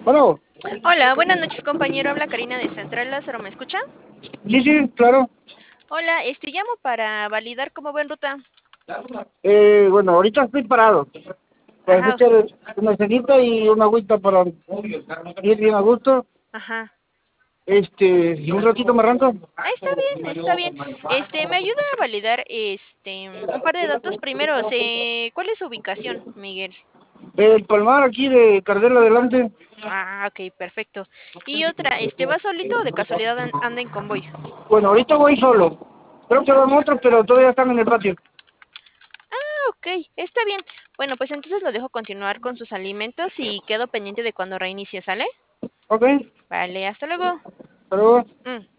Bueno, Hola, buenas noches, compañero. Habla Karina de Central Lázaro. ¿Me escucha? sí, sí, claro. Hola, llamo para validar cómo va en ruta. Bueno, ahorita estoy parado. Para Ajá, echar una cenita y una agüita para ir bien a gusto. ajá. Y un ratito me arranco. Está bien, está bien. ¿Me ayuda a validar un par de datos? Primero, ¿cuál es su ubicación, Miguel? El palmar aquí de Cardel adelante. Ah, ok, perfecto. Y otra, ¿va solito o de casualidad anda en convoy? Bueno, ahorita voy solo. Creo que van otros, pero todavía están en el patio. Ah, ok, está bien. Bueno, pues entonces lo dejo continuar con sus alimentos y quedo pendiente de cuando reinicie, ¿sale? Ok, Vale, hasta luego. pero Mm.